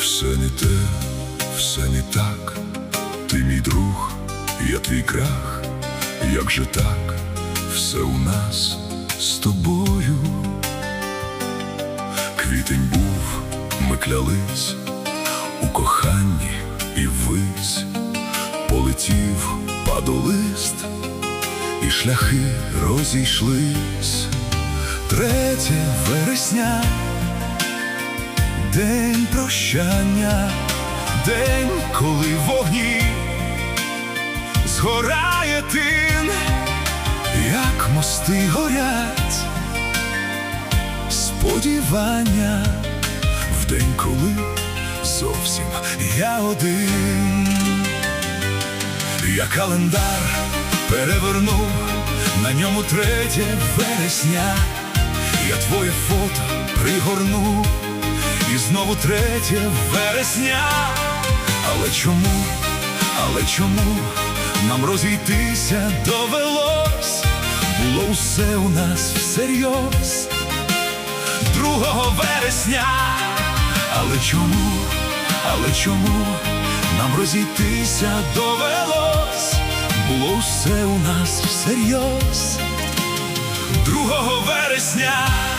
Все не те, все не так. Ти мій друг, я твій крах. Як же так, все у нас з тобою. Квітень був, ми клялись у коханні і ввись. Полетів падолист, і шляхи розійшлись. 3 вересня, день прощання, день, коли в вогні згорає тин, як мости горять сподівання, в день, коли зовсім я один. Я календар перевернув, на ньому 3 вересня. Я твоє фото пригорнув, і знову 3 вересня. Але чому нам розійтися довелось? Було усе у нас всерйоз 2 вересня. Але чому нам розійтися довелось? Було усе у нас всерйоз 2 вересня.